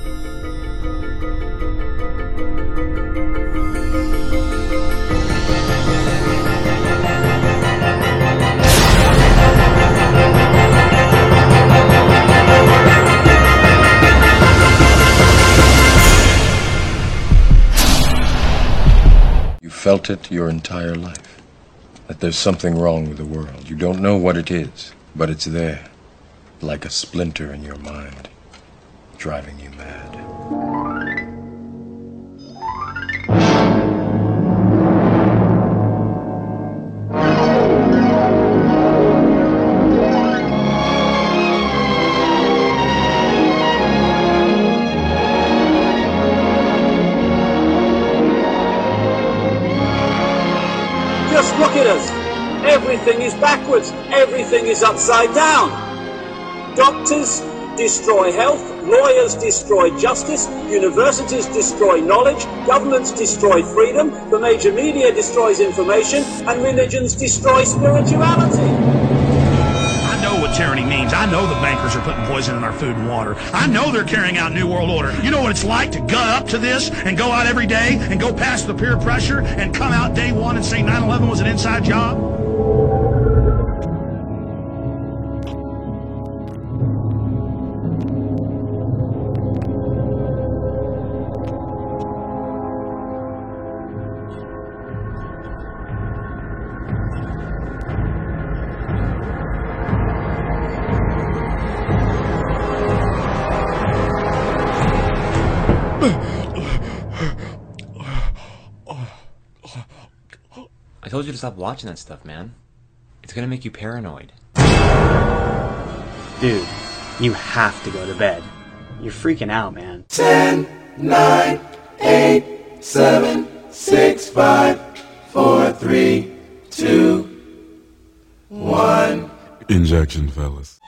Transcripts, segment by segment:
Felt it your entire life, that there's something wrong with the world. You don't know what it is, but it's there, like a splinter in your mind, driving you mad. Look at us. Everything is backwards. Everything is upside down. Doctors destroy health. Lawyers destroy justice. Universities destroy knowledge. Governments destroy freedom. The major media destroys information. And religions destroy spirituality. I know what tyranny means. I know the bankers are putting poison in our food and water. I know they're carrying out New World Order. You know what it's like to gut up to this and go out every day and go past the peer pressure and come out day one and say 9/11 was an inside job? I told you to stop watching that stuff, man. It's gonna make you paranoid. Dude, you have to go to bed. You're freaking out, man. 10, 9, 8, 7, 6, 5, 4, 3, 2, 1. Injection, fellas.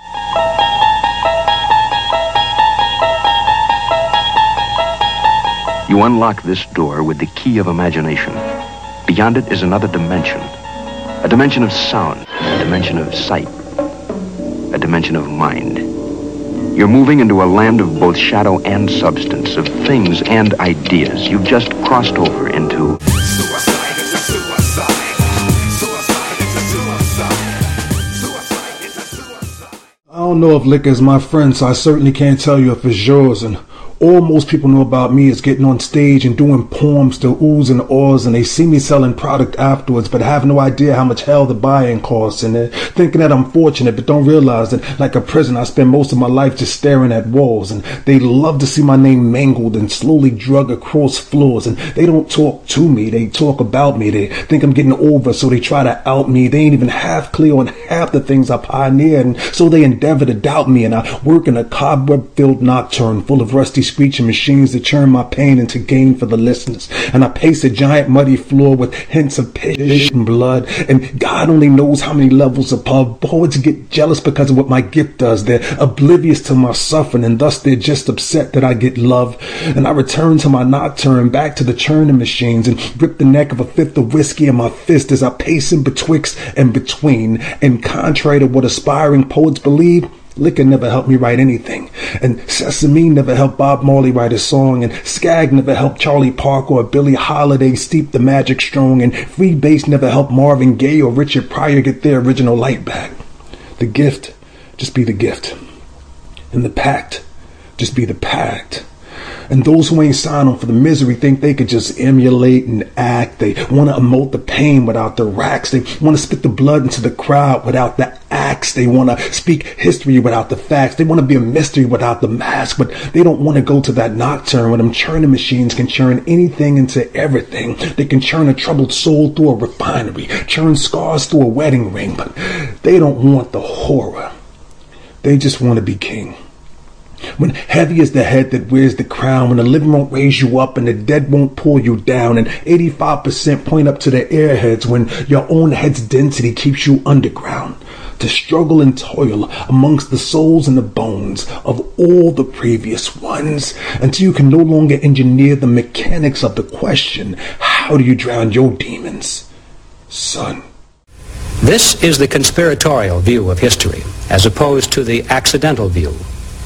You unlock this door with the key of imagination. Beyond it is another dimension. A dimension of sound, a dimension of sight, a dimension of mind. You're moving into a land of both shadow and substance, of things and ideas. You've just crossed over into... Suicide is a suicide. Suicide is a suicide. Suicide is a suicide. I don't know if liquor's my friend, so I certainly can't tell you if it's yours. And all most people know about me is getting on stage and doing poems to oohs and ahs, and they see me selling product afterwards, but have no idea how much hell the buying costs, and they're thinking that I'm fortunate, but don't realize that, like a prison, I spend most of my life just staring at walls, and they love to see my name mangled and slowly drug across floors, and they don't talk to me, they talk about me. They think I'm getting over, so they try to out me. They ain't even half clear on half the things I pioneered, and so they endeavor to doubt me, and I work in a cobweb-filled nocturne full of rusty screeching machines that churn my pain into gain for the listeners. And I pace a giant muddy floor with hints of piss and blood. And God only knows how many levels above. Poets get jealous because of what my gift does. They're oblivious to my suffering, and thus they're just upset that I get love. And I return to my nocturne, back to the churning machines, and grip the neck of a fifth of whiskey in my fist as I pace in betwixt and between. And contrary to what aspiring poets believe, liquor never helped me write anything, and Sesame never helped Bob Marley write a song, and Skag never helped Charlie Parker or Billie Holiday steep the magic strong, and free bass never helped Marvin Gaye or Richard Pryor get their original light back. The gift, just be the gift, and the pact, just be the pact. And those who ain't signed on for the misery think they could just emulate and act. They want to emote the pain without the racks. They want to spit the blood into the crowd without the axe. They want to speak history without the facts. They want to be a mystery without the mask. But they don't want to go to that nocturne where them churning machines can churn anything into everything. They can churn a troubled soul through a refinery, churn scars through a wedding ring. But they don't want the horror. They just want to be king. When heavy is the head that wears the crown, when the living won't raise you up and the dead won't pull you down, and 85% point up to the airheads, when your own head's density keeps you underground, to struggle and toil amongst the souls and the bones of all the previous ones, until you can no longer engineer the mechanics of the question, how do you drown your demons, son? This is the conspiratorial view of history, as opposed to the accidental view.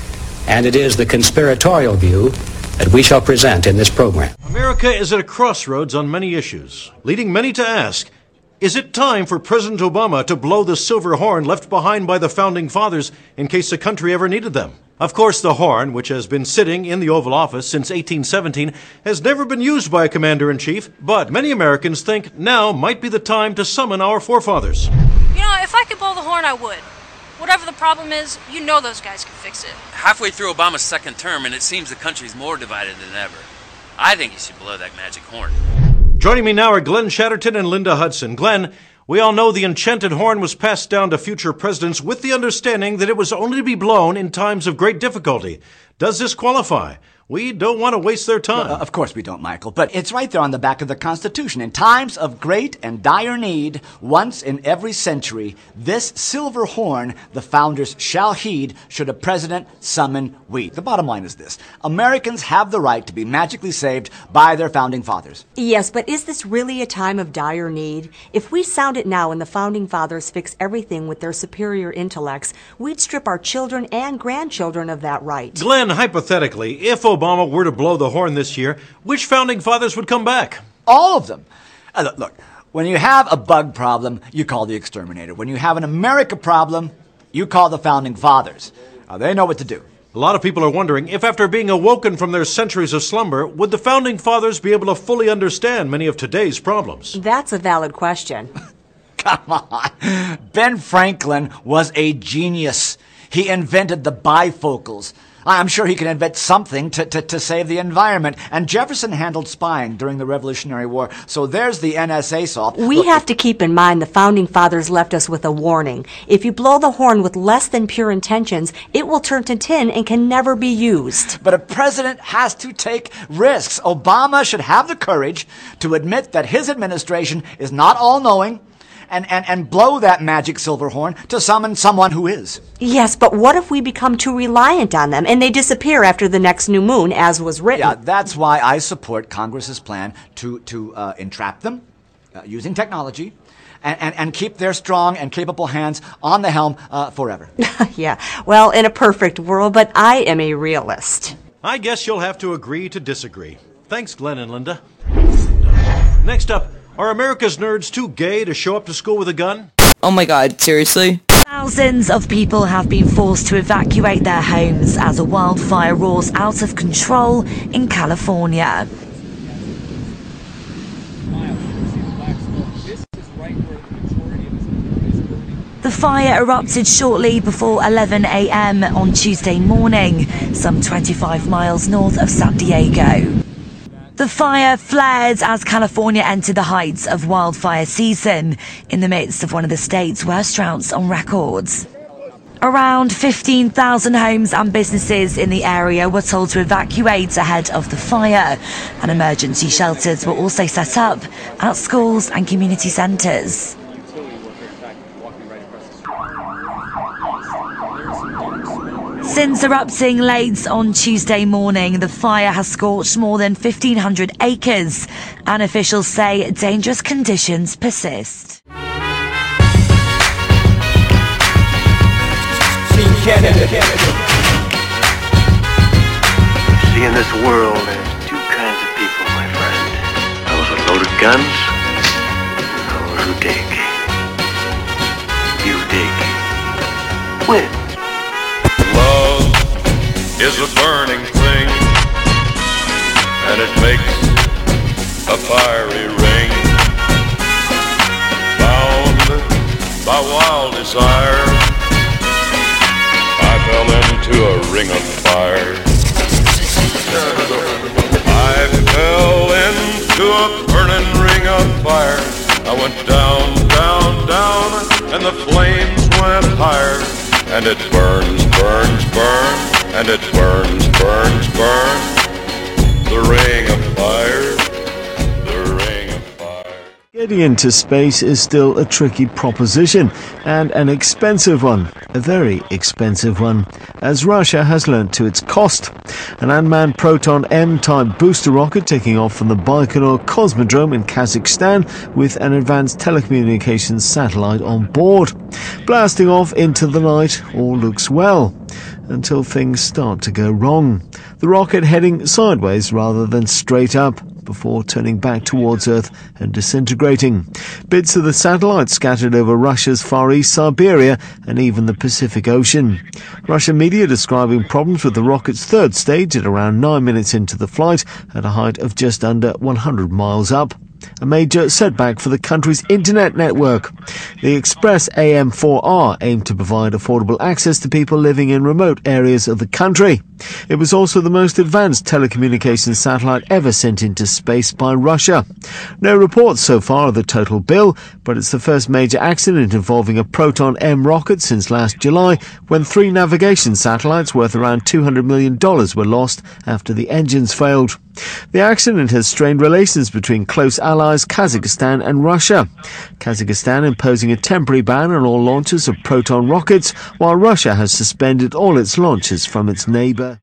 and it is the conspiratorial view that we shall present in this program. America is at a crossroads on many issues, leading many to ask, is it time for President Obama to blow the silver horn left behind by the Founding Fathers in case the country ever needed them? Of course, the horn, which has been sitting in the Oval Office since 1817, has never been used by a commander-in-chief, but many Americans think now might be the time to summon our forefathers. You know, if I could blow the horn, I would. Whatever the problem is, you know those guys can fix it. Halfway through Obama's second term, and it seems the country's more divided than ever. I think he should blow that magic horn. Joining me now are Glenn Shatterton and Linda Hudson. Glenn, we all know the enchanted horn was passed down to future presidents with the understanding that it was only to be blown in times of great difficulty. Does this qualify? We don't want to waste their time. Of course we don't, Michael, but it's right there on the back of the Constitution. In times of great and dire need, once in every century, this silver horn the founders shall heed should a president summon we. The bottom line is this. Americans have the right to be magically saved by their founding fathers. Yes, but is this really a time of dire need? If we sound it now and the founding fathers fix everything with their superior intellects, we'd strip our children and grandchildren of that right. Glenn, hypothetically, if Obama were to blow the horn this year, which founding fathers would come back? All of them. Look, when you have a bug problem, you call the exterminator. When you have an America problem, you call the founding fathers. They know what to do. A lot of people are wondering if after being awoken from their centuries of slumber, would the founding fathers be able to fully understand many of today's problems? That's a valid question. Come on. Ben Franklin was a genius. He invented the bifocals. I'm sure he can invent something to save the environment. And Jefferson handled spying during the Revolutionary War. So there's the NSA solved. We have to keep in mind the founding fathers left us with a warning. If you blow the horn with less than pure intentions, it will turn to tin and can never be used. But a president has to take risks. Obama should have the courage to admit that his administration is not all-knowing, and blow that magic silver horn to summon someone who is. Yes, but what if we become too reliant on them and they disappear after the next new moon, as was written? Yeah, that's why I support Congress's plan to entrap them using technology and keep their strong and capable hands on the helm forever. Yeah, well, in a perfect world, but I am a realist. I guess you'll have to agree to disagree. Thanks, Glenn and Linda. Next up, are America's nerds too gay to show up to school with a gun? Oh my god, seriously? Thousands of people have been forced to evacuate their homes as a wildfire roars out of control in California. The fire erupted shortly before 11 a.m. on Tuesday morning, some 25 miles north of San Diego. The fire flared as California entered the heights of wildfire season, in the midst of one of the state's worst droughts on record. Around 15,000 homes and businesses in the area were told to evacuate ahead of the fire, and emergency shelters were also set up at schools and community centres. Since erupting late on Tuesday morning, the fire has scorched more than 1,500 acres, and officials say dangerous conditions persist. See, in this world, there's two kinds of people, my friend. Those with loaded guns, and those who dig. You dig. Win. Love is a burning thing, and it makes a fiery ring. Bound by wild desire, I fell into a ring of fire. I fell into a burning ring of fire. I went down, down, down, and the flames went higher. And it burns, burns, burns, and it burns, burns, burns. The ring of fire, the ring of fire. Getting into space is still a tricky proposition and an expensive one, a very expensive one, as Russia has learnt to its cost. An unmanned Proton M-type booster rocket taking off from the Baikonur Cosmodrome in Kazakhstan with an advanced telecommunications satellite on board. Blasting off into the night, all looks well, until things start to go wrong. The rocket heading sideways rather than straight up, before turning back towards Earth and disintegrating. Bits of the satellite scattered over Russia's Far East Siberia and even the Pacific Ocean. Russian media describing problems with the rocket's third stage at around 9 minutes into the flight at a height of just under 100 miles up. A major setback for the country's internet network. The Express AM4R aimed to provide affordable access to people living in remote areas of the country. It was also the most advanced telecommunications satellite ever sent into space by Russia. No reports so far of the total bill, but it's the first major accident involving a Proton M rocket since last July, when 3 navigation satellites worth around $200 million were lost after the engines failed. The accident has strained relations between close allies Kazakhstan and Russia. Kazakhstan imposing a temporary ban on all launches of Proton rockets, while Russia has suspended all its launches from its neighbour.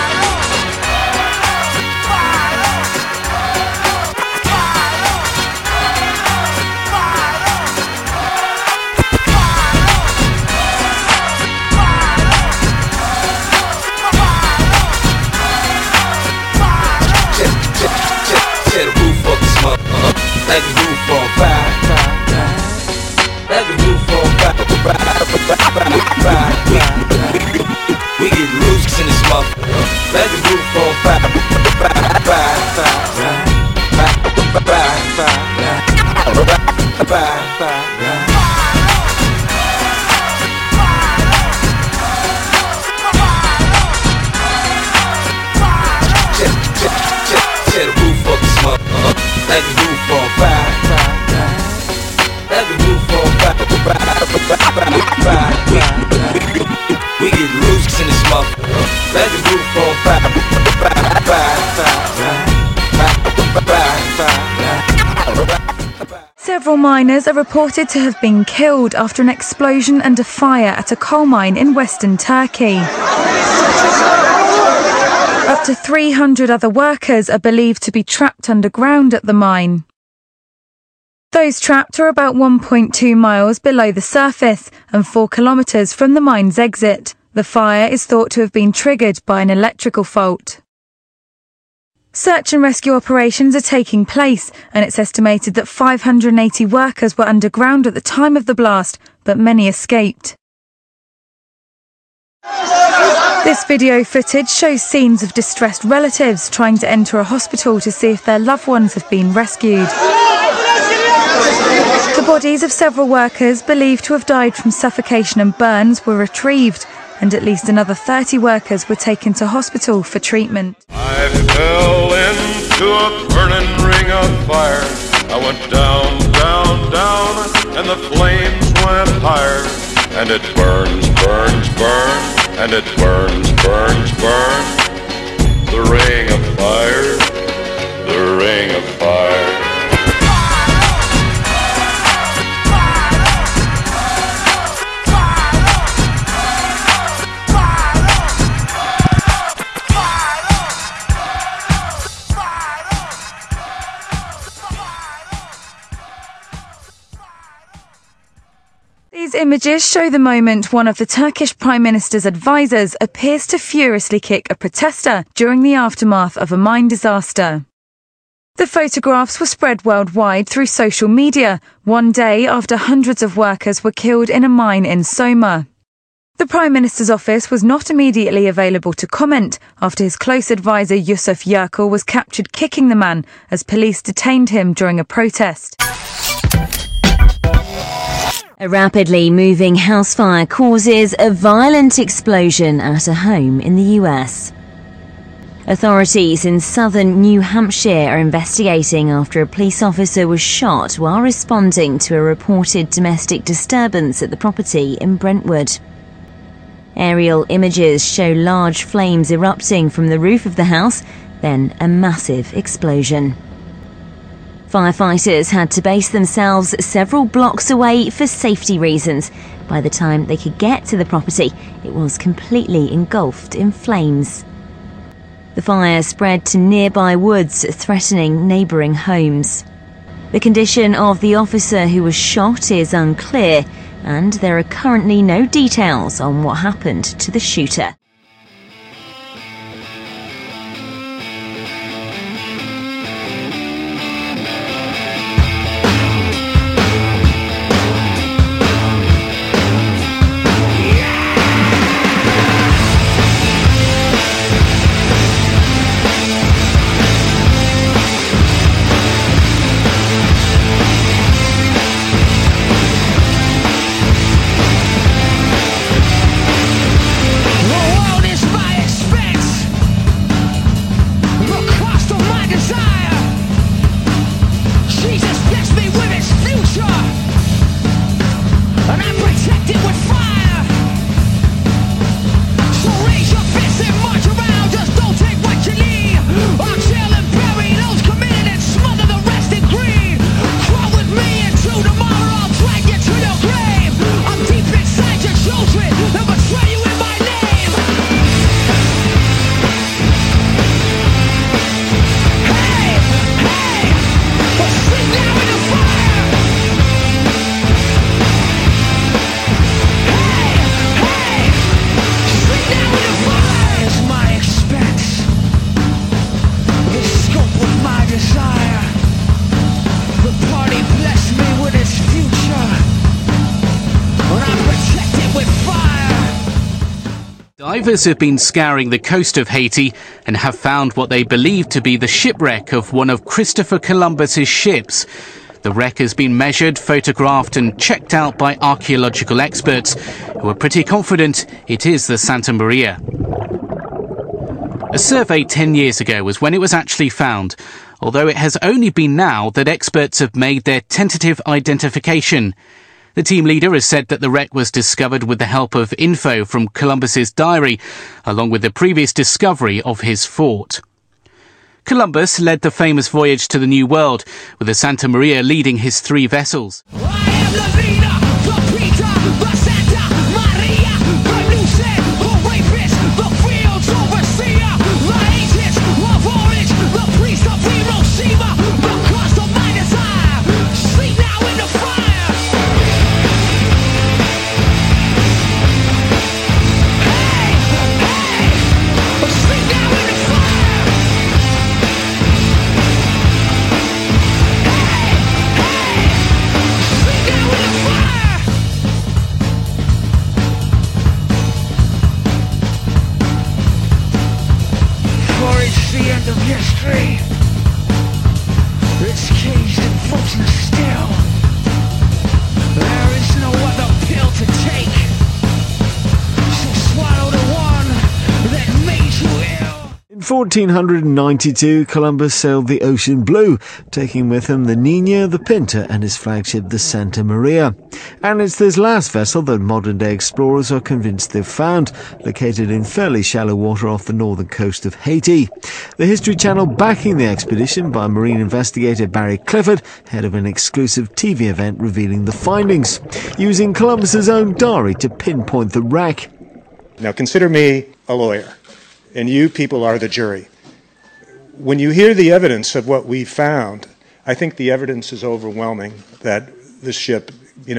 Like the roof on fire. Like the roof on fire. We get loose in this mother. Like the roof on fire. Tear the roof off this mother. Like the roof on fire. Like the roof on fire. We get loose in this mother. Like the roof on fire. Several miners are reported to have been killed after an explosion and a fire at a coal mine in western Turkey. Up to 300 other workers are believed to be trapped underground at the mine. Those trapped are about 1.2 miles below the surface and 4 kilometres from the mine's exit. The fire is thought to have been triggered by an electrical fault. Search and rescue operations are taking place, and it's estimated that 580 workers were underground at the time of the blast, but many escaped. This video footage shows scenes of distressed relatives trying to enter a hospital to see if their loved ones have been rescued. The bodies of several workers believed to have died from suffocation and burns were retrieved, and at least another 30 workers were taken to hospital for treatment. I fell into a burning ring of fire. I went down, down, down, and the flames went higher. And it burns, burns, burns, and it burns, burns, burns. The ring of fire, the ring of fire. These images show the moment one of the Turkish Prime Minister's advisors appears to furiously kick a protester during the aftermath of a mine disaster. The photographs were spread worldwide through social media, one day after hundreds of workers were killed in a mine in Soma. The Prime Minister's office was not immediately available to comment after his close advisor Yusuf Yerkal was captured kicking the man as police detained him during a protest. A rapidly moving house fire causes a violent explosion at a home in the US. Authorities in southern New Hampshire are investigating after a police officer was shot while responding to a reported domestic disturbance at the property in Brentwood. Aerial images show large flames erupting from the roof of the house, then a massive explosion. Firefighters had to base themselves several blocks away for safety reasons. By the time they could get to the property, it was completely engulfed in flames. The fire spread to nearby woods, threatening neighbouring homes. The condition of the officer who was shot is unclear, and there are currently no details on what happened to the shooter. Divers have been scouring the coast of Haiti and have found what they believe to be the shipwreck of one of Christopher Columbus's ships. The wreck has been measured, photographed and checked out by archaeological experts who are pretty confident it is the Santa Maria. A survey 10 years ago was when it was actually found, although it has only been now that experts have made their tentative identification. The team leader has said that the wreck was discovered with the help of info from Columbus's diary, along with the previous discovery of his fort. Columbus led the famous voyage to the New World, with the Santa Maria leading his 3 vessels. In 1492, Columbus sailed the Ocean Blue, taking with him the Niña, the Pinta, and his flagship, the Santa Maria. And it's this last vessel that modern-day explorers are convinced they've found, located in fairly shallow water off the northern coast of Haiti. The History Channel backing the expedition by marine investigator Barry Clifford, head of an exclusive TV event revealing the findings, using Columbus's own diary to pinpoint the wreck. Now consider me a lawyer, and you people are the jury. When you hear the evidence of what we found, I think the evidence is overwhelming that this ship,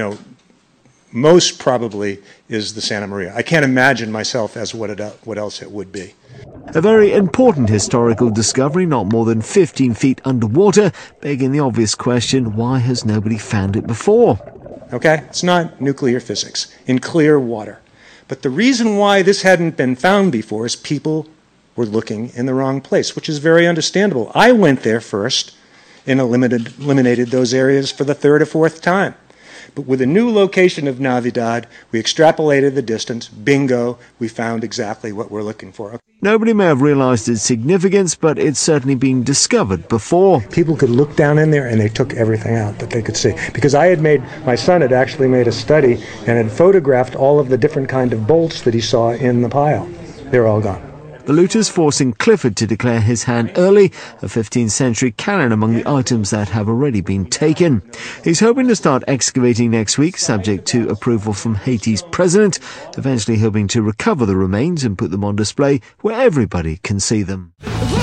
most probably is the Santa Maria. I can't imagine myself as what else it would be. A very important historical discovery, not more than 15 feet underwater, begging the obvious question, why has nobody found it before? Okay, it's not nuclear physics, in clear water. But the reason why this hadn't been found before is people were looking in the wrong place, which is very understandable. I went there first and eliminated those areas for the 3rd or 4th time. But with a new location of Navidad, we extrapolated the distance. Bingo, we found exactly what we're looking for. Nobody may have realized its significance, but it's certainly been discovered before. People could look down in there and they took everything out that they could see. Because my son had actually made a study and had photographed all of the different kind of bolts that he saw in the pile. They're all gone. The looters forcing Clifford to declare his hand early, a 15th century cannon among the items that have already been taken. He's hoping to start excavating next week, subject to approval from Haiti's president, eventually hoping to recover the remains and put them on display where everybody can see them.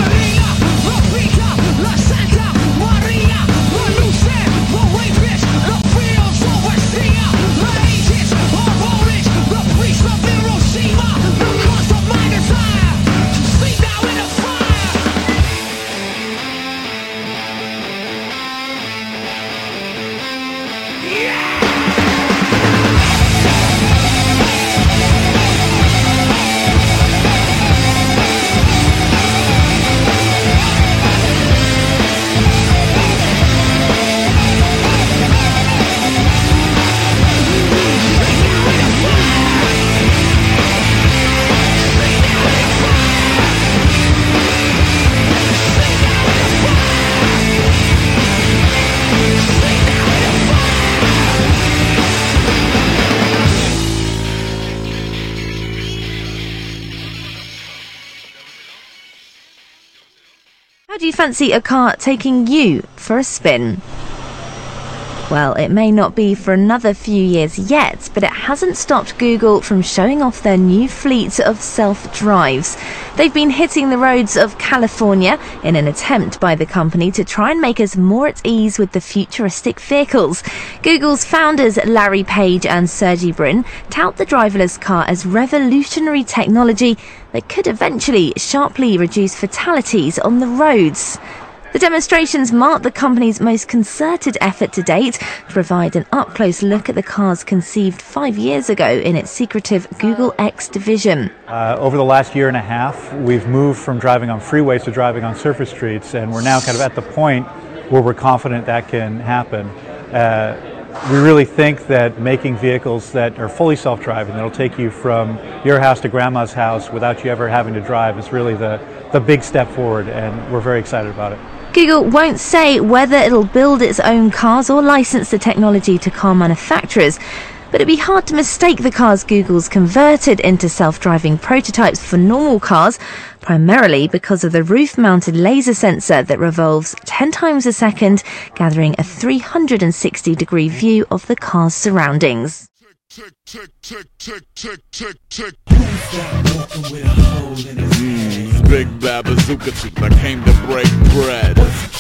How do you fancy a car taking you for a spin? Well, it may not be for another few years yet, but it hasn't stopped Google from showing off their new fleet of self-drives. They've been hitting the roads of California in an attempt by the company to try and make us more at ease with the futuristic vehicles. Google's founders Larry Page and Sergey Brin tout the driverless car as revolutionary technology that could eventually sharply reduce fatalities on the roads. The demonstrations mark the company's most concerted effort to date to provide an up-close look at the cars conceived 5 years ago in its secretive Google X division. Over the last year and a half, we've moved from driving on freeways to driving on surface streets, and we're now kind of at the point where we're confident that can happen. We really think that making vehicles that are fully self-driving, that'll take you from your house to grandma's house without you ever having to drive, is really the big step forward, and we're very excited about it. Google won't say whether it'll build its own cars or license the technology to car manufacturers, but it'd be hard to mistake the cars Google's converted into self-driving prototypes for normal cars, primarily because of the roof-mounted laser sensor that revolves 10 times a second, gathering a 360-degree view of the car's surroundings. Big bad bazooka tooth, I came to break bread.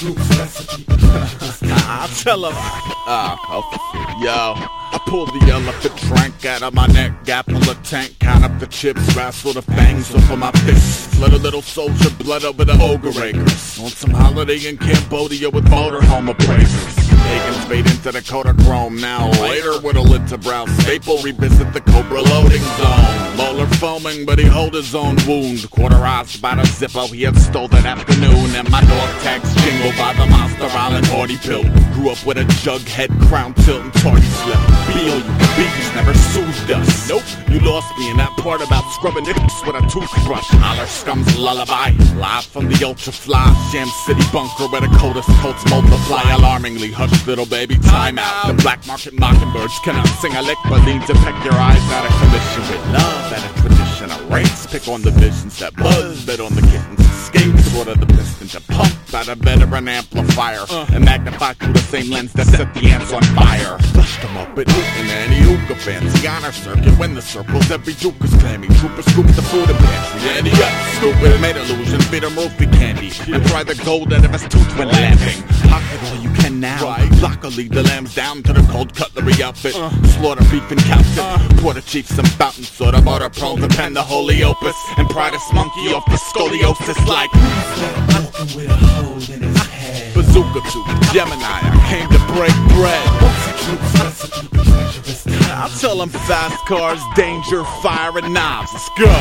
I'll tell him. Okay. Yo, I pulled the elephant trunk out of my neck, gap full of tank, count up the chips, wrestle the fangs off of my fists. Let a little soldier blood over the ogre acres. On some holiday in Cambodia with motorhome appraisers. Pagans fade into the Kodachrome. Now later with a little staple, revisit the Cobra loading zone. Molar foaming, but he hold his own wound. Quarterized by the Zippo he had stole that afternoon. And my dog tags jingle by the Monster Island Hardy pill. Grew up with a jug head, crown tilt, and tardy slip. Bees never soothed us. Nope, you lost me in that part about scrubbing dicks with a toothbrush. Holler scum's lullaby, live from the Ultra Fly Jam City bunker where the coldest coats multiply. Alarmingly hush, little baby, time out. The black market mockingbirds cannot sing a lick, but need to peck your eyes out of commission with love at a tradition of race. Pick on the visions that buzz, bet on the kittens escapes. Order the piston to pump out a veteran amplifier and magnify through the same lens that set the ants on fire. Flushed them up at Newton and he hookah fancy honor circuit. When the circles, every duke is clammy. Trooper scoop the food and pantry. And he got stupid, made illusion, feed him roofie candy, and fry the gold out of his tooth when laughing. Pocket all you can now. Luckily, the lamb's down to the cold cutlery outfit. Slaughter beef and cowfit. Pour the chief some fountain soda, motor prone to pen the holy opus, and pry this monkey off the scoliosis like with a hole in his head. Bazooka tooth, Gemini, I came to break bread. I'll tell them fast cars, danger, fire, and knives. Let's go.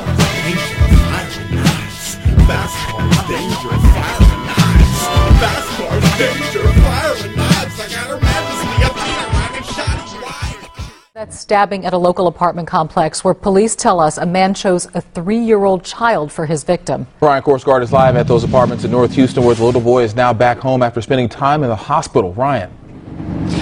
Fast cars, danger, fire, and knives. Fast cars, danger, fire, and knives. I got her majesty up here, rockin' shotty wide. That stabbing at a local apartment complex where police tell us a man chose a 3-year-old child for his victim. Ryan Korsgaard is live at those apartments in North Houston where the little boy is now back home after spending time in the hospital. Ryan.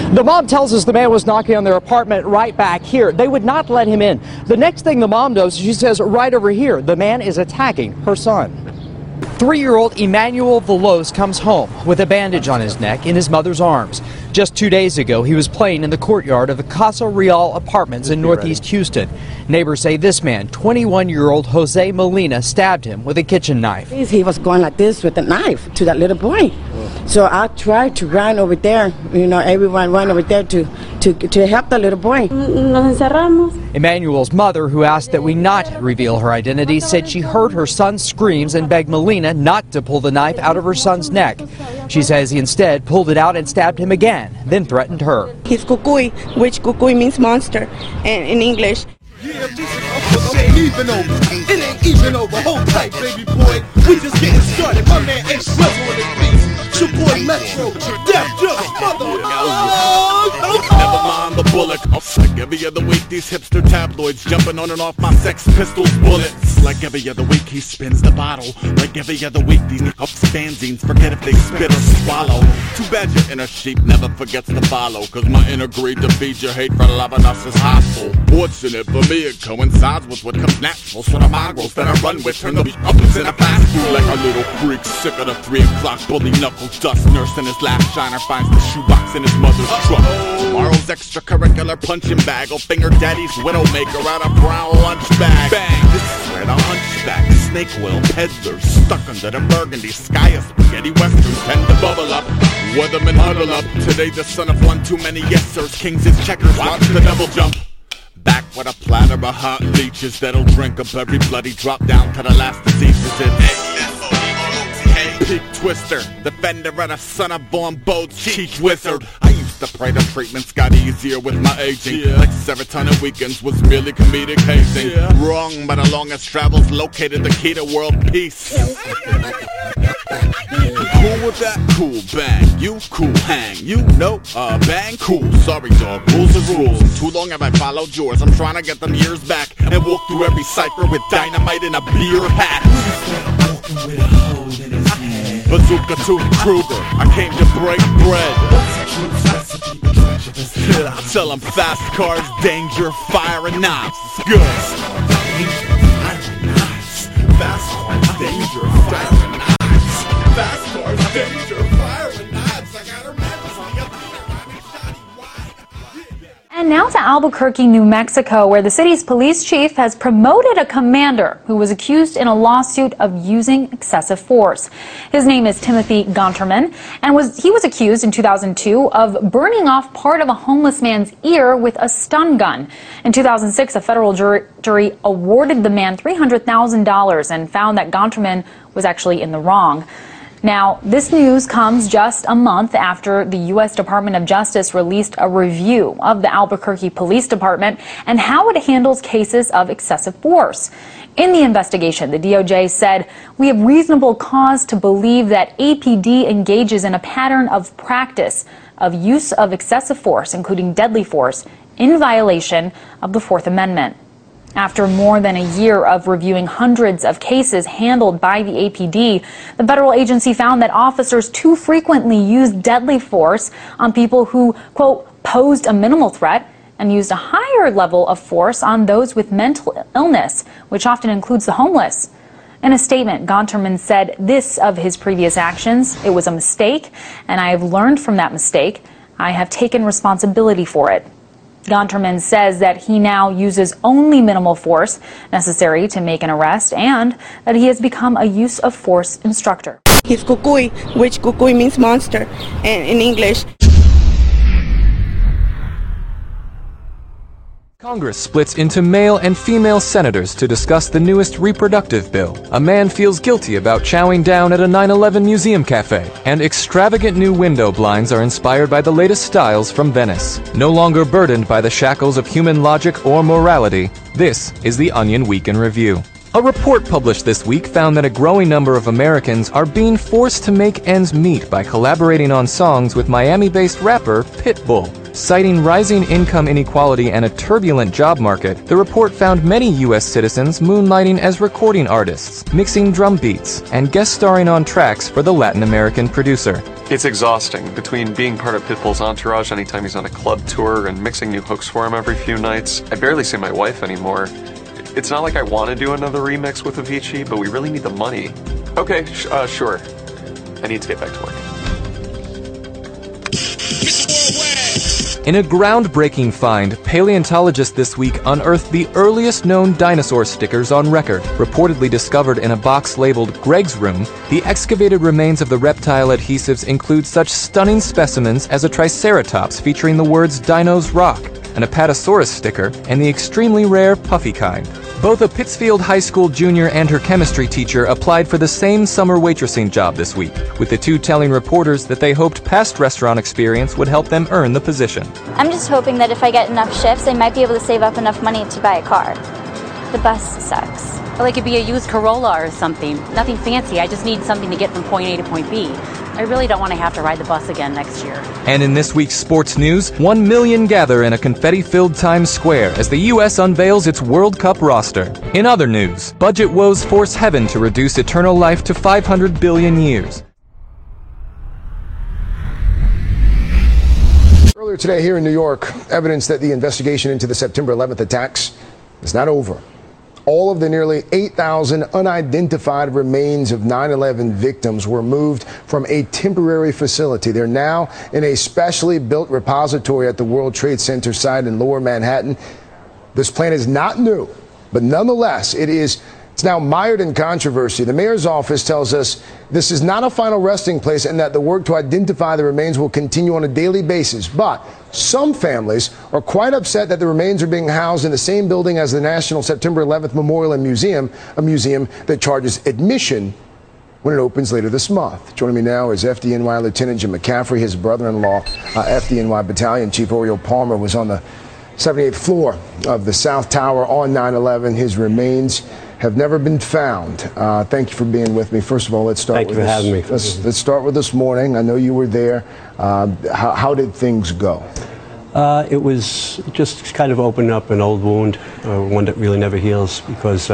The mom tells us the man was knocking on their apartment right back here. They would not let him in. The next thing the mom does, she says right over here, the man is attacking her son. 3-year-old Emmanuel Veloz comes home with a bandage on his neck in his mother's arms. Just 2 days ago, he was playing in the courtyard of the Casa Real apartments in Northeast Houston. Neighbors say this man, 21-year-old Jose Molina, stabbed him with a kitchen knife. He was going like this with a knife to that little boy. So I tried to run over there, everyone ran over there to help the little boy. Emmanuel's mother, who asked that we not reveal her identity, said she heard her son's screams and begged Molina not to pull the knife out of her son's neck. She says he instead pulled it out and stabbed him again, then threatened her. He's Kukui, which Kukui means monster in English. It ain't even over. It ain't even over. Hold tight, baby boy. We just getting started. My man ain't Swizzle in the beats. Your boy Metro. Death just mother. Never mind the bullet. Like every other week, these hipster tabloids jumping on and off my Sex Pistols bullets. Like every other week, he spins the bottle. Like every other week, these fanzines forget if they spit or swallow. Too bad your inner sheep never forgets to follow. Cause my inner greed to feed your hate for loving us is hostile. Fortunate for me, it coincides with what comes natural. So the mongrels that I run with turn the uppers in a fast food. Like a little freak sick of the 3 o'clock bully knuckle dust. Nurse in his last shiner finds the shoebox in his mother's truck. Tomorrow's extracurricular punching bag will finger daddy's widowmaker out a brown lunch bag. Bang! This is where the hunchback, snake oil peddlers stuck under the burgundy sky of spaghetti westerns tend to bubble up. Weathermen huddle up. Today the son of one too many yes sirs. Kings is checkers. Watch the double jump. Back with a platter of hot leeches that'll drink up every bloody drop down to the last diseases. It's Pig Twister, defender of the son of born bold cheech wizard. I used to pray the treatments got easier with my aging. Like serotonin weekends was merely comedic hazing. Wrong, but the longest travels located the key to world peace. Cool with that? Cool, bang. You cool, hang. You know, bang, cool. Sorry, dog. Rules is rules. And too long have I followed yours. I'm trying to get them years back and walk through every cipher with dynamite in a beer hat. With a hole in his hand. Bazooka to Kruger. I came to break bread. I tell them fast cars, danger, fire, and knives. It's good. Fast cars, danger, fire, and knives. Fast cars, danger, fire, and knives. I got her mad. And now to Albuquerque, New Mexico, where the city's police chief has promoted a commander who was accused in a lawsuit of using excessive force. His name is Timothy Gonterman, and he was accused in 2002 of burning off part of a homeless man's ear with a stun gun. In 2006, a federal jury awarded the man $300,000 and found that Gonterman was actually in the wrong. Now, this news comes just a month after the U.S. Department of Justice released a review of the Albuquerque Police Department and how it handles cases of excessive force. In the investigation, the DOJ said, "We have reasonable cause to believe that APD engages in a pattern of practice of use of excessive force, including deadly force, in violation of the Fourth Amendment." After more than a year of reviewing hundreds of cases handled by the APD, the federal agency found that officers too frequently used deadly force on people who, quote, posed a minimal threat, and used a higher level of force on those with mental illness, which often includes the homeless. In a statement, Gonterman said this of his previous actions: "It was a mistake, and I have learned from that mistake. I have taken responsibility for it." Gonterman says that he now uses only minimal force necessary to make an arrest and that he has become a use of force instructor. He's Kukui, which Kukui means monster in English. Congress splits into male and female senators to discuss the newest reproductive bill. A man feels guilty about chowing down at a 9/11 museum cafe. And extravagant new window blinds are inspired by the latest styles from Venice. No longer burdened by the shackles of human logic or morality, this is the Onion Week in Review. A report published this week found that a growing number of Americans are being forced to make ends meet by collaborating on songs with Miami-based rapper Pitbull. Citing rising income inequality and a turbulent job market, the report found many U.S. citizens moonlighting as recording artists, mixing drum beats, and guest starring on tracks for the Latin American producer. It's exhausting, between being part of Pitbull's entourage anytime he's on a club tour and mixing new hooks for him every few nights. I barely see my wife anymore. It's not like I want to do another remix with Avicii, but we really need the money. Okay, sure. I need to get back to work. In a groundbreaking find, paleontologists this week unearthed the earliest known dinosaur stickers on record. Reportedly discovered in a box labeled Greg's Room, the excavated remains of the reptile adhesives include such stunning specimens as a Triceratops featuring the words Dinos Rock, an Apatosaurus sticker, and the extremely rare puffy kind. Both a Pittsfield High School junior and her chemistry teacher applied for the same summer waitressing job this week, with the two telling reporters that they hoped past restaurant experience would help them earn the position. I'm just hoping that if I get enough shifts, I might be able to save up enough money to buy a car. The bus sucks. Well, it could be a used Corolla or something. Nothing fancy. I just need something to get from point A to point B. I really don't want to have to ride the bus again next year. And in this week's sports news, 1 million gather in a confetti-filled Times Square as the U.S. unveils its World Cup roster. In other news, budget woes force heaven to reduce eternal life to 500 billion years. Earlier today here in New York, evidence that the investigation into the September 11th attacks is not over. All of the nearly 8,000 unidentified remains of 9/11 victims were moved from a temporary facility. They're now in a specially built repository at the World Trade Center site in Lower Manhattan. This plan is not new, but nonetheless, it's now mired in controversy. The mayor's office tells us this is not a final resting place and that the work to identify the remains will continue on a daily basis. But some families are quite upset that the remains are being housed in the same building as the National September 11th Memorial and Museum, a museum that charges admission when it opens later this month. Joining me now is FDNY Lieutenant Jim McCaffrey. His brother-in-law, FDNY Battalion Chief Oriel Palmer, was on the 78th floor of the South Tower on 9/11. His remains have never been found. Thank you for being with me. First of all, let's start with this. Thank you for having me. Let's start with this morning. I know you were there. How did things go? It was just kind of opening up an old wound, one that really never heals, because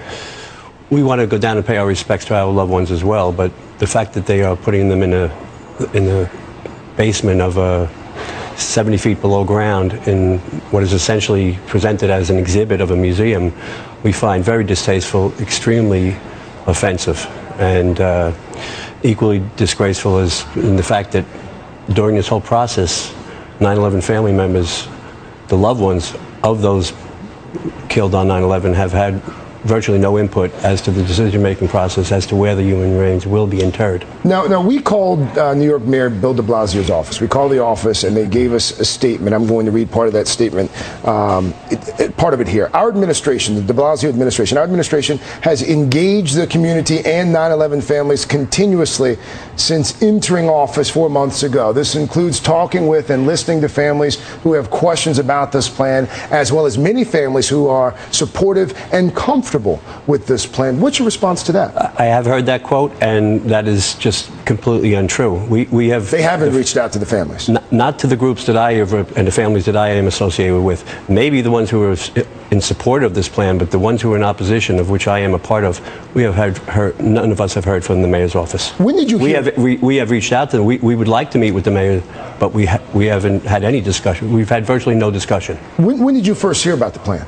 we want to go down and pay our respects to our loved ones as well. But the fact that they are putting them in the basement of 70 feet below ground in what is essentially presented as an exhibit of a museum, we find very distasteful, extremely offensive, and equally disgraceful is in the fact that during this whole process, 9/11 family members, the loved ones of those killed on 9/11, have had virtually no input as to the decision-making process as to where the human remains will be interred. Now we called New York Mayor Bill de Blasio's office. We called the office and they gave us a statement. I'm going to read part of that statement, part of it here. Our administration, the de Blasio administration, our administration has engaged the community and 9/11 families continuously since entering office 4 months ago. This includes talking with and listening to families who have questions about this plan, as well as many families who are supportive and comfortable with this plan. What's your response to that? I have heard that quote, and that is just completely untrue. They haven't reached out to the families? Not to the groups that I have, and the families that I am associated with. Maybe the ones who are in support of this plan, but the ones who are in opposition, of which I am a part of, we have heard, none of us have heard from the mayor's office. When did you hear? We have reached out to them. We would like to meet with the mayor, but we haven't had any discussion. We've had virtually no discussion. When did you first hear about the plan?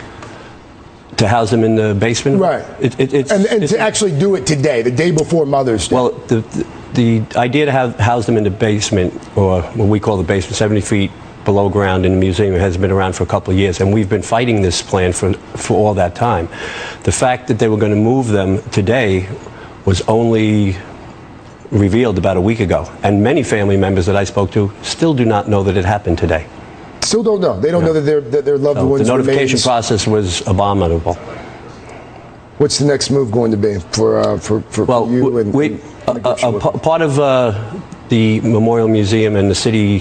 To house them in the basement? Right. And to actually do it today, the day before Mother's Day. Well, the idea to house them in the basement, or what we call the basement, 70 feet below ground in the museum, has been around for a couple of years, and we've been fighting this plan for all that time. The fact that they were going to move them today was only revealed about a week ago, and many family members that I spoke to still do not know that it happened today. Still don't know. They don't know that their loved ones. The notification process was abominable. What's the next move going to be for you? Part of the Memorial Museum and the city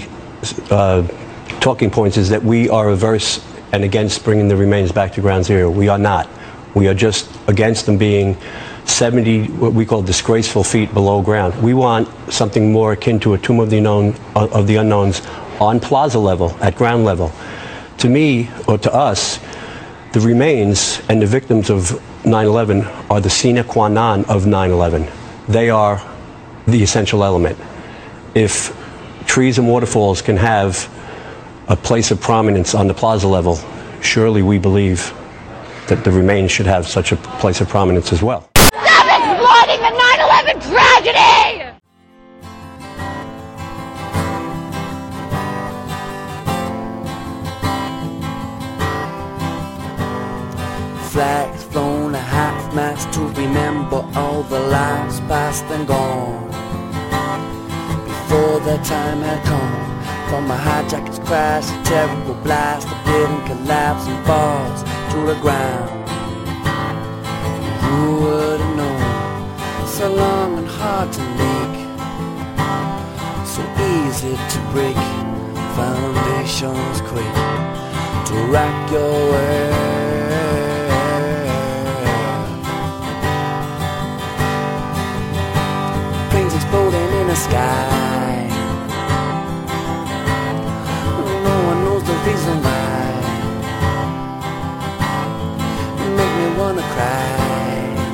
talking points is that we are averse and against bringing the remains back to Ground Zero. We are not. We are just against them being 70, what we call disgraceful feet below ground. We want something more akin to a Tomb of the Unknowns on plaza level, at ground level. To me, or to us, the remains and the victims of 9/11 are the sine qua non of 9/11. They are the essential element. If trees and waterfalls can have a place of prominence on the plaza level, surely we believe that the remains should have such a place of prominence as well. Stop exploiting the 9/11 tragedy! Flags flown a half-mast to remember all the lives past and gone. Before their time had come, from a hijackers crash, a terrible blast, a building collapse and falls to the ground. Who would have known, so long and hard to make, so easy to break, foundations quake, to rock your world. Planes exploding in the sky, no one knows the reason why. Make me wanna cry.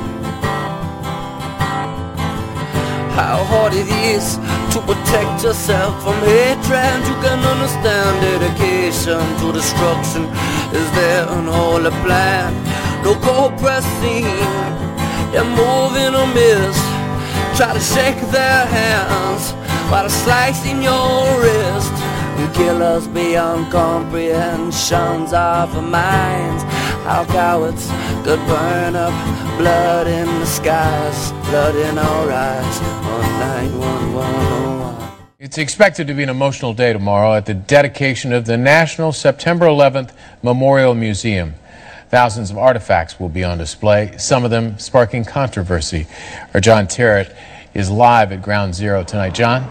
How hard it is to protect yourself from hatred. You can understand dedication to destruction. Is there an holy plan? No cold pressing, they're moving a miss. Try to shake their hands while slicing your wrist. You kill us beyond comprehensions of our minds. Our cowards could burn up, blood in the skies, blood in our eyes, on 91101. It's expected to be an emotional day tomorrow at the dedication of the National September 11th Memorial Museum. Thousands of artifacts will be on display, some of them sparking controversy. Our John Terrett is live at Ground Zero tonight. John?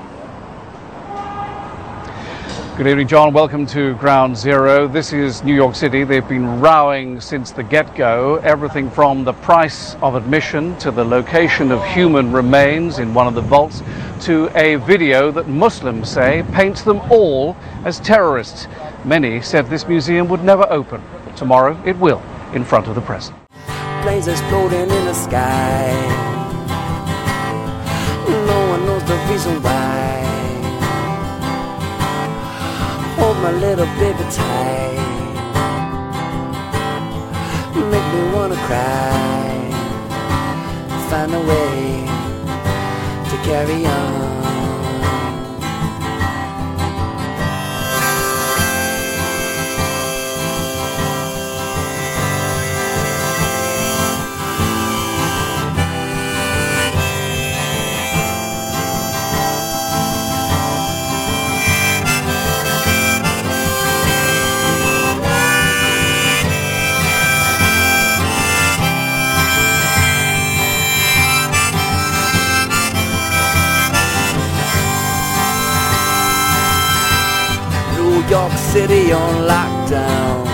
Good evening, John. Welcome to Ground Zero. This is New York City. They've been rowing since the get-go. Everything from the price of admission to the location of human remains in one of the vaults to a video that Muslims say paints them all as terrorists. Many said this museum would never open. Tomorrow it will, in front of the press. Planes exploding in the sky. No one knows the reason why. Hold my little baby tight. Make me wanna cry. Find a way to carry on. New York City on lockdown,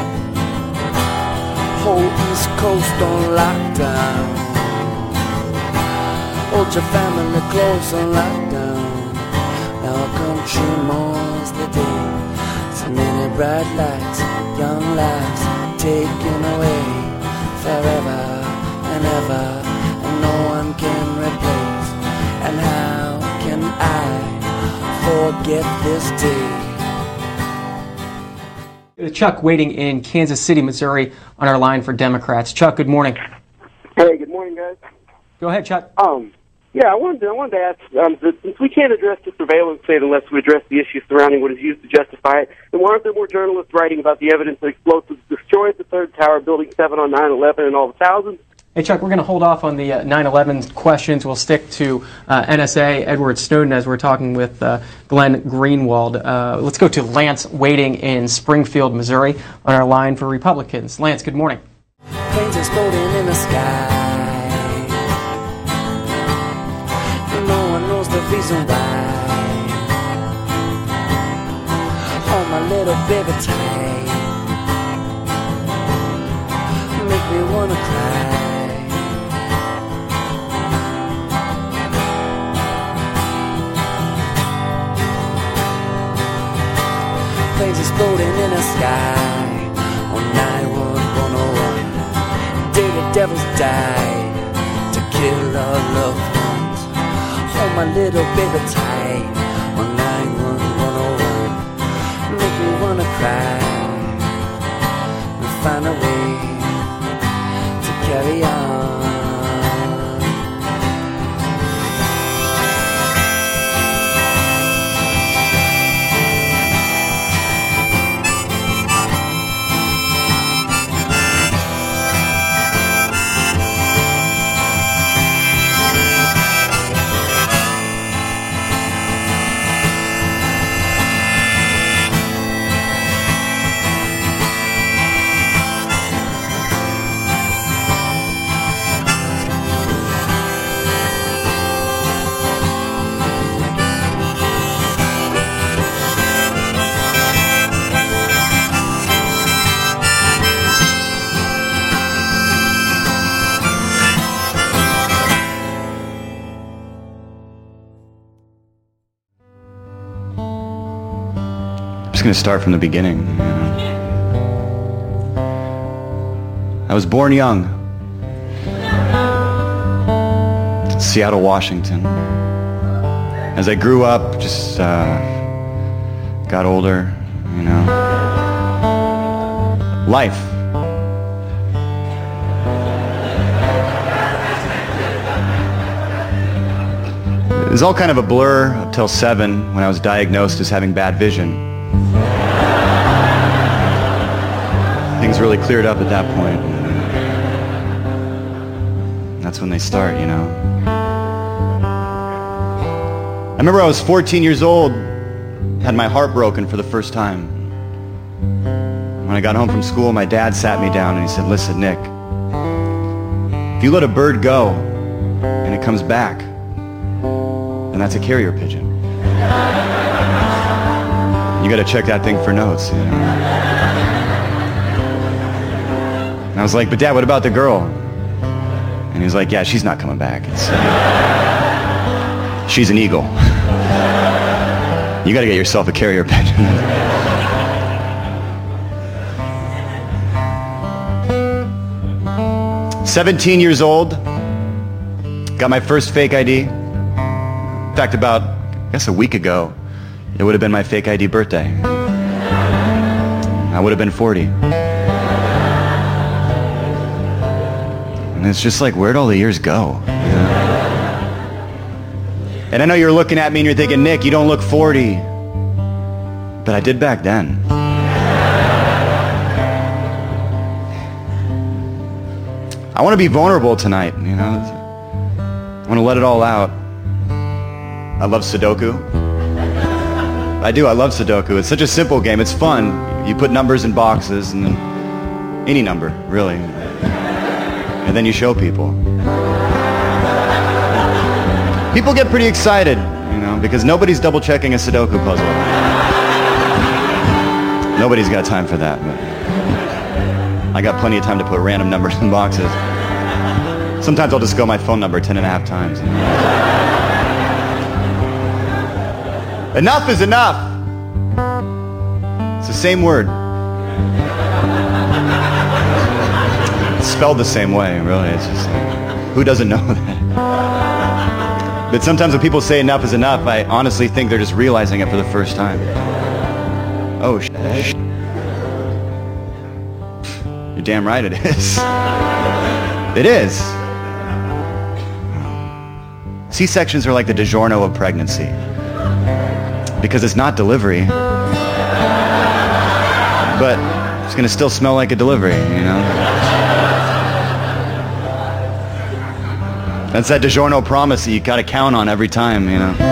whole East Coast on lockdown, hold your family close on lockdown. Now our country mourns the day, so many bright lights, young lives taken away forever and ever, and no one can replace. And how can I forget this day? Chuck waiting in Kansas City, Missouri on our line for Democrats. Chuck, good morning. Hey, good morning, guys. Go ahead, Chuck. Yeah, I wanted to ask, since we can't address the surveillance state unless we address the issues surrounding what is used to justify it, then why aren't there more journalists writing about the evidence that explosives destroyed the third tower, Building 7 on 9/11, and all the thousands? Hey, Chuck, we're going to hold off on the 9/11 questions. We'll stick to NSA, Edward Snowden, as we're talking with Glenn Greenwald. Let's go to Lance waiting in Springfield, Missouri on our line for Republicans. Lance, good morning. Planes exploding in the sky. No one knows the reason why. Hold my little baby tight. Make me wanna cry. floating in the sky on 91101. Dirty devils died to kill our loved ones. Hold my little baby tight on 91101. Make me wanna cry and find a way to carry on. I'm just going to start from the beginning. I was born young, Seattle, Washington. As I grew up, just got older, you know. Life. It was all kind of a blur up till 7 when I was diagnosed as having bad vision. Things really cleared up at that point. That's when they start, you know. I remember I was 14 years old, had my heart broken for the first time. When I got home from school, my dad sat me down and he said, "Listen, Nick, if you let a bird go and it comes back, then that's a carrier pigeon. You got to check that thing for notes, you know." And I was like, "But Dad, what about the girl?" And he was like, "Yeah, she's not coming back. She's an eagle. You got to get yourself a carrier pigeon." 17 years old, got my first fake ID. In fact, about, I guess a week ago, it would have been my fake ID birthday. I would have been 40. And it's just like, where'd all the years go? And I know you're looking at me and you're thinking, "Nick, you don't look 40. But I did back then. I want to be vulnerable tonight, you know. I want to let it all out. I love Sudoku. I do, I love Sudoku. It's such a simple game. It's fun. You put numbers in boxes, and then any number, really. And then you show people. People get pretty excited, you know, because nobody's double-checking a Sudoku puzzle. Nobody's got time for that. But I got plenty of time to put random numbers in boxes. Sometimes I'll just go my phone number 10.5 times. You know? Enough is enough. It's the same word. It's spelled the same way, really. It's just like, who doesn't know that? But sometimes when people say enough is enough, I honestly think they're just realizing it for the first time. Oh, shit. You're damn right it is. It is. C-sections are like the DiGiorno of pregnancy. Because it's not delivery. But it's going to still smell like a delivery, you know? That's that DiGiorno promise that you got to count on every time, you know?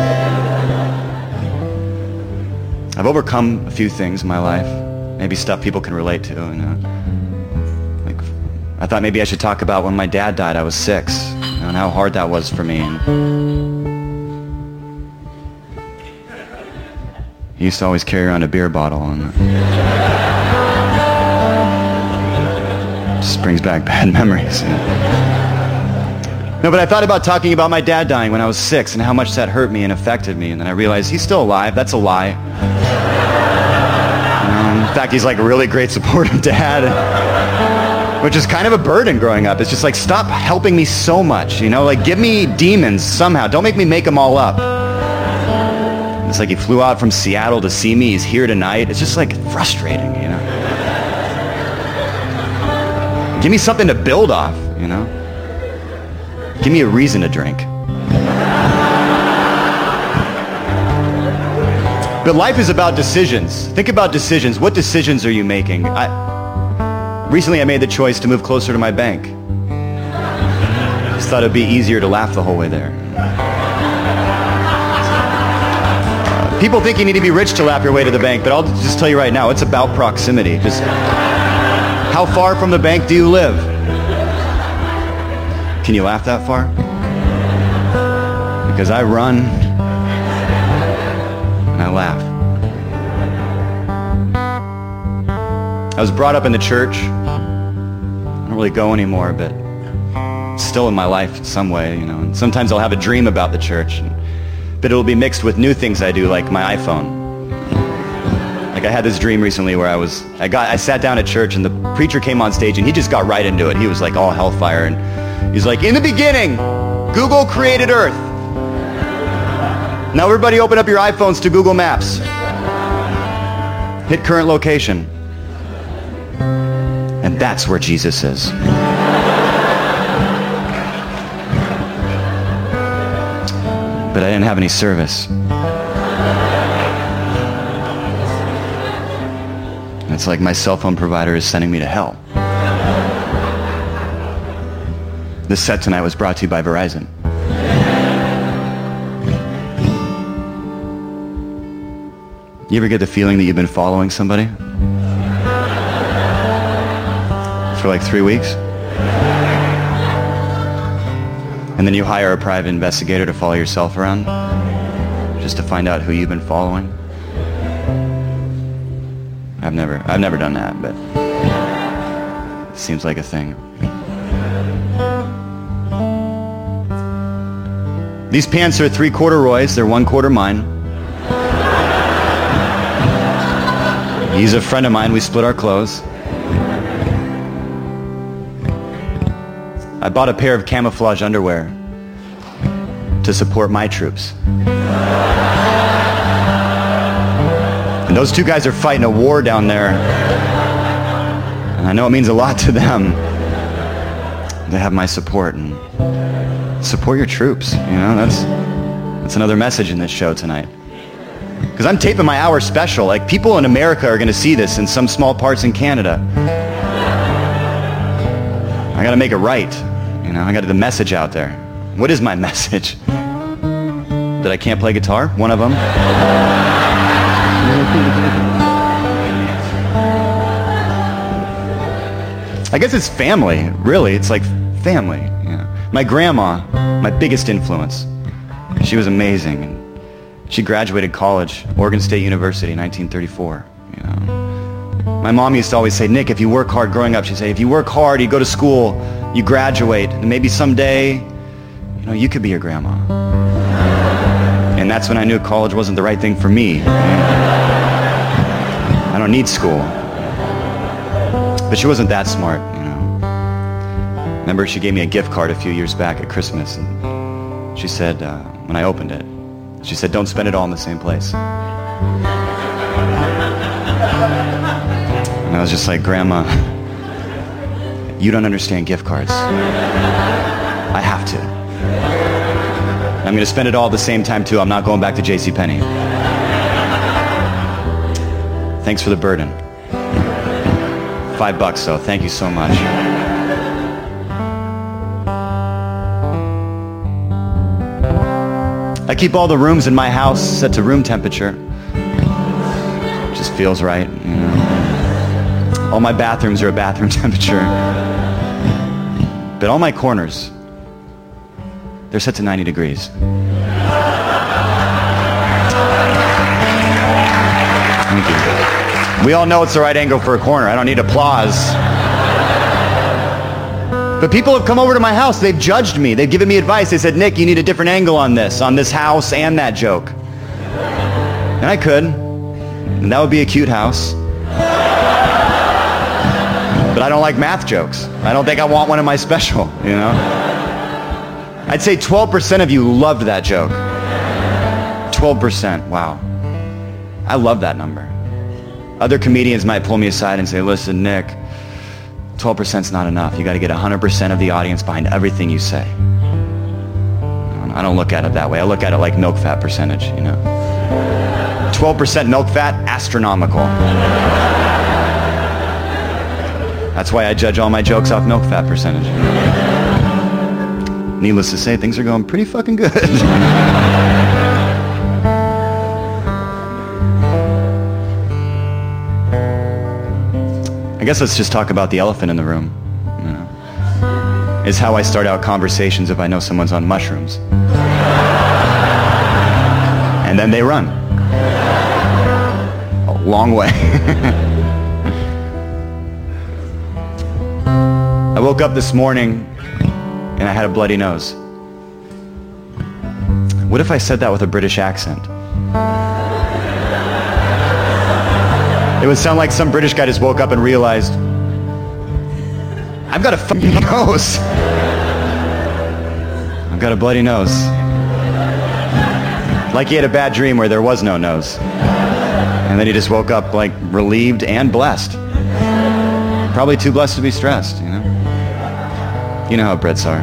I've overcome a few things in my life. Maybe stuff people can relate to, you know? Like, I thought maybe I should talk about when my dad died. I was 6, you know, and how hard that was for me. And he used to always carry around a beer bottle, and just brings back bad memories. You know? No, but I thought about talking about my dad dying when I was 6 and how much that hurt me and affected me, and then I realized he's still alive. That's a lie. In fact, he's like a really great supportive dad, which is kind of a burden growing up. It's just like, stop helping me so much, you know? Like, give me demons somehow. Don't make me make them all up. It's like he flew out from Seattle to see me. He's here tonight. It's just like frustrating, you know? Give me something to build off, you know? Give me a reason to drink. But life is about decisions. Think about decisions. What decisions are you making? Recently I made the choice to move closer to my bank. Just thought it'd be easier to laugh the whole way there. People think you need to be rich to laugh your way to the bank, but I'll just tell you right now, it's about proximity. Just how far from the bank do you live? Can you laugh that far? Because I run and I laugh. I was brought up in the church. I don't really go anymore, but it's still in my life in some way, you know. And sometimes I'll have a dream about the church, but it'll be mixed with new things I do, like my iPhone. Like I had this dream recently where I sat down at church and the preacher came on stage and he just got right into it. He was like all hellfire and he's like, in the beginning, Google created Earth. Now everybody open up your iPhones to Google Maps. Hit current location. And that's where Jesus is. But I didn't have any service. It's like my cell phone provider is sending me to hell. This set tonight was brought to you by Verizon. You ever get the feeling that you've been following somebody? For like 3 weeks? And then you hire a private investigator to follow yourself around just to find out who you've been following? I've never done that, but it seems like a thing. These pants are 3/4 Roy's, they're 1/4 mine. He's a friend of mine, we split our clothes. I bought a pair of camouflage underwear to support my troops. And those two guys are fighting a war down there. And I know it means a lot to them to have my support. And support your troops, you know, that's another message in this show tonight. Because I'm taping my hour special. Like, people in America are going to see this in some small parts in Canada. I got to make it right. You know, I got the message out there. What is my message? That I can't play guitar? One of them? I guess it's family, really. It's like family. You know. My grandma, my biggest influence. She was amazing. She graduated college, Oregon State University in 1934. You know. My mom used to always say, Nick, if you work hard growing up, she'd say, if you work hard, you go to school, you graduate, and maybe someday, you know, you could be your grandma. And that's when I knew college wasn't the right thing for me. I don't need school. But she wasn't that smart, you know. Remember, she gave me a gift card a few years back at Christmas, and she said, when I opened it, she said, don't spend it all in the same place. And I was just like, Grandma, you don't understand gift cards. I have to. I'm going to spend it all at the same time, too. I'm not going back to JCPenney. Thanks for the burden. $5 though. Thank you so much. I keep all the rooms in my house set to room temperature. Just feels right, you know. All my bathrooms are at bathroom temperature. But all my corners, they're set to 90 degrees. Thank you. We all know it's the right angle for a corner. I don't need applause. But people have come over to my house. They've judged me. They've given me advice. They said, Nick, you need a different angle on this house and that joke. And I could. And that would be a cute house. But I don't like math jokes. I don't think I want one in my special, you know? I'd say 12% of you loved that joke. 12%, wow. I love that number. Other comedians might pull me aside and say, listen, Nick, 12%'s not enough. You got to get 100% of the audience behind everything you say. I don't look at it that way. I look at it like milk fat percentage, you know. 12% milk fat, astronomical. That's why I judge all my jokes off milk fat percentage. Needless to say, things are going pretty fucking good. I guess let's just talk about the elephant in the room. You know, is how I start out conversations if I know someone's on mushrooms. And then they run. A long way. I woke up this morning and I had a bloody nose. What if I said that with a British accent? It would sound like some British guy just woke up and realized, I've got a fucking nose. I've got a bloody nose. Like he had a bad dream where there was no nose. And then he just woke up like relieved and blessed. Probably too blessed to be stressed, you know? You know how Brits are.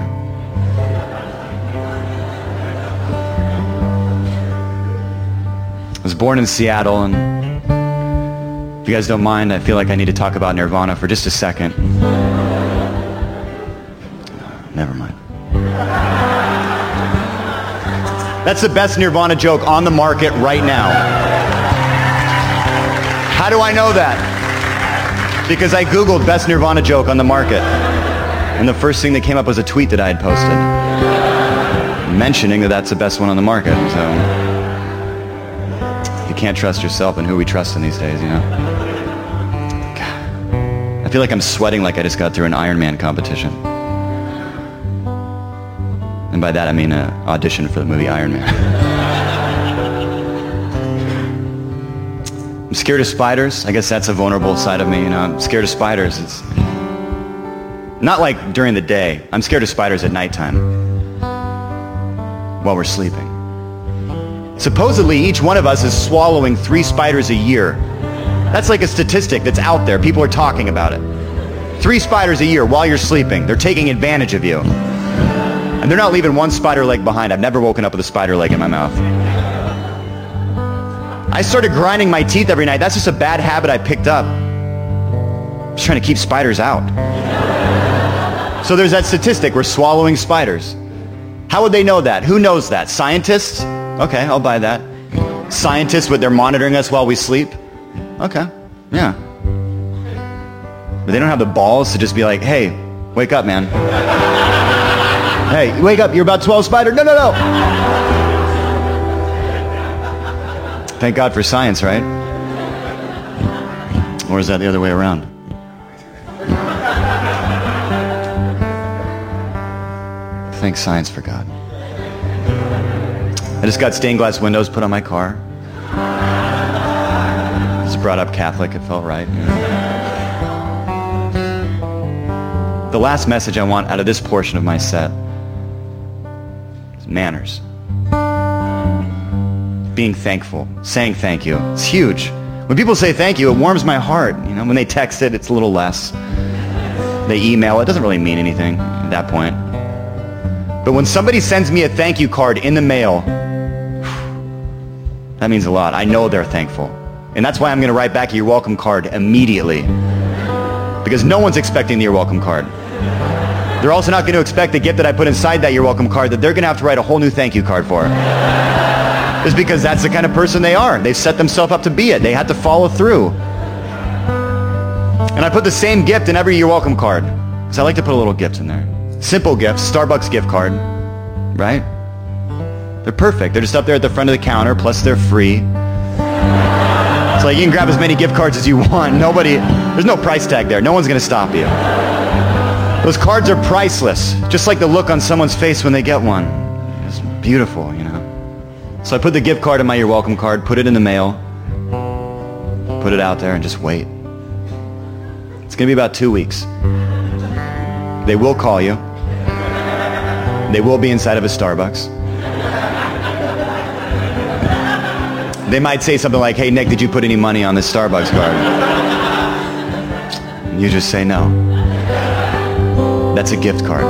I was born in Seattle, and if you guys don't mind, I feel like I need to talk about Nirvana for just a second. Never mind. That's the best Nirvana joke on the market right now. How do I know that? Because I Googled best Nirvana joke on the market. And the first thing that came up was a tweet that I had posted mentioning that that's the best one on the market. So you can't trust yourself and who we trust in these days, you know? God. I feel like I'm sweating like I just got through an Iron Man competition. And by that I mean an audition for the movie Iron Man. I'm scared of spiders. I guess that's a vulnerable side of me, you know? I'm scared of spiders. It's not like during the day. I'm scared of spiders at nighttime while we're sleeping. Supposedly, each one of us is swallowing 3 spiders a year. That's like a statistic that's out there. People are talking about it. 3 spiders a year while you're sleeping. They're taking advantage of you. And they're not leaving one spider leg behind. I've never woken up with a spider leg in my mouth. I started grinding my teeth every night. That's just a bad habit I picked up. Just trying to keep spiders out. So there's that statistic, we're swallowing spiders. How would they know that? Who knows that? Scientists? Okay, I'll buy that. Scientists, they're monitoring us while we sleep? Okay, yeah. But they don't have the balls to just be like, hey, wake up, man. Hey, wake up, you're about 12 spiders. No. Thank God for science, right? Or is that the other way around? Thank science for God. I just got stained glass windows put on my car. Just brought up Catholic, it felt right. You know? The last message I want out of this portion of my set is manners. Being thankful, saying thank you. It's huge. When people say thank you, it warms my heart. You know, when they text it, it's a little less. They email, it doesn't really mean anything at that point. But when somebody sends me a thank you card in the mail, that means a lot. I know they're thankful. And that's why I'm going to write back a you're welcome card immediately. Because no one's expecting the you're welcome card. They're also not going to expect the gift that I put inside that you're welcome card that they're going to have to write a whole new thank you card for. Just because that's the kind of person they are. They've set themselves up to be it. They had to follow through. And I put the same gift in every you're welcome card. Because I like to put a little gift in there. Simple gifts, Starbucks gift card, right? They're perfect. They're just up there at the front of the counter, plus they're free. It's like you can grab as many gift cards as you want. There's no price tag there. No one's going to stop you. Those cards are priceless, just like the look on someone's face when they get one. It's beautiful, you know. So I put the gift card in my you're welcome card, put it in the mail, put it out there, and just wait. It's going to be about 2 weeks. They will call you. They will be inside of a Starbucks. They might say something like, hey, Nick, did you put any money on this Starbucks card? And you just say no. That's a gift card.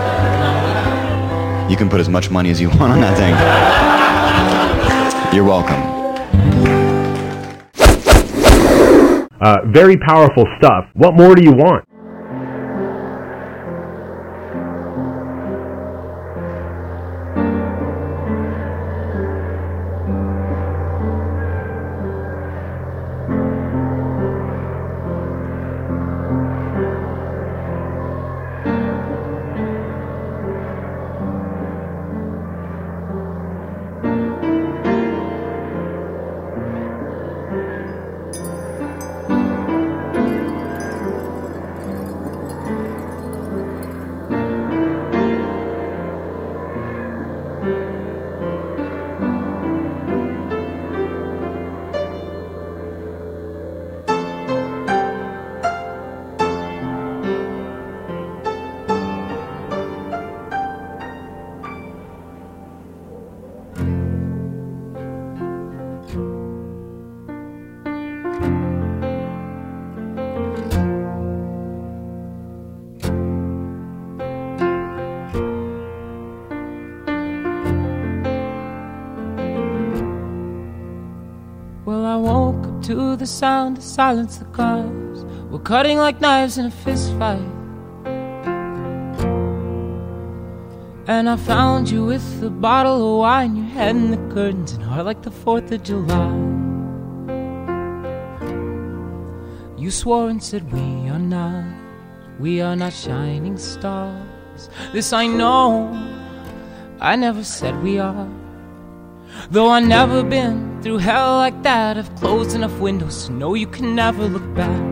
You can put as much money as you want on that thing. You're welcome. Very powerful stuff. What more do you want? Well, I woke up to the sound of silence. The cars were cutting like knives in a fist fight. And I found you with a bottle of wine, your head in the curtains and heart like the 4th of July. You swore and said we are not shining stars. This I know, I never said we are. Though I've never been through hell like that, I've closed enough windows to know you can never look back.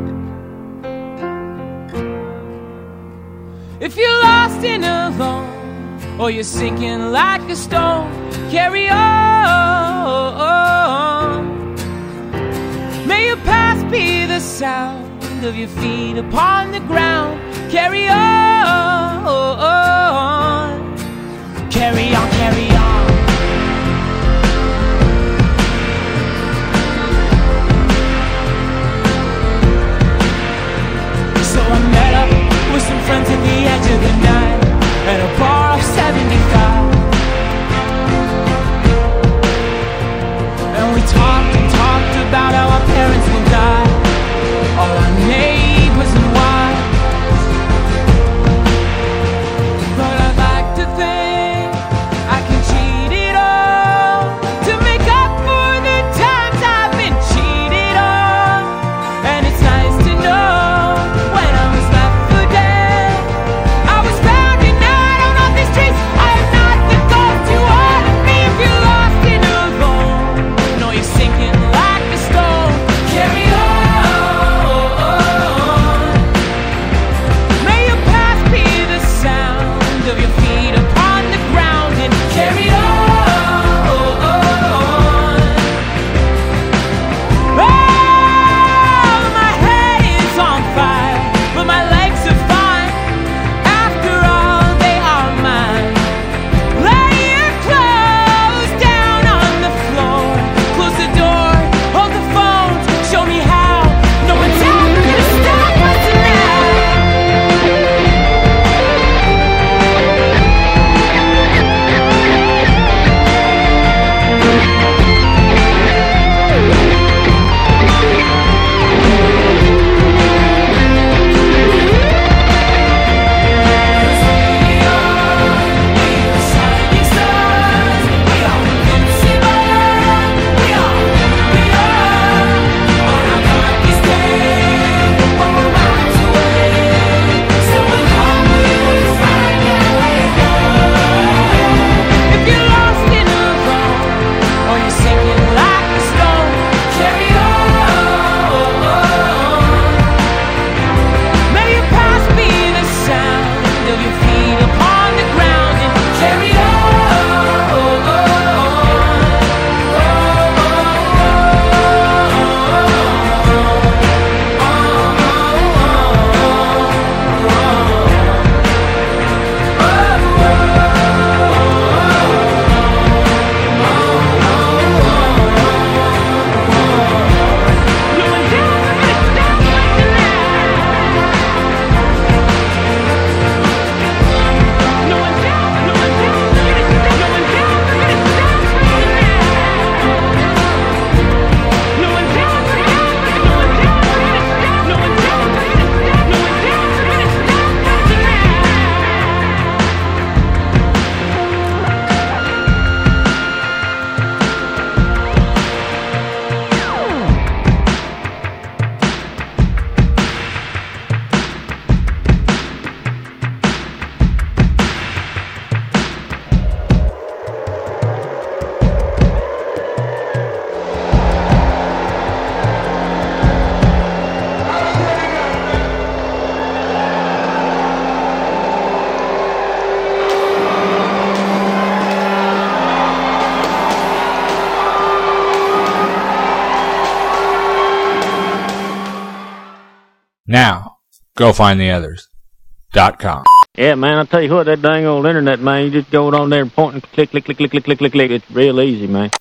If you're lost and alone, or you're sinking like a stone, carry on. May your past be the sound of your feet upon the ground. Carry on. Carry on, carry on. So I met up with some friends at the edge of the night at a bar off 75. And we talked and talked about how our parents will die, all our neighbors and wives. But I'd like to think I can change Now, go find the others.com. Yeah, man, I'll tell you what, that dang old internet, man, you just go on there and point and click. It's real easy, man.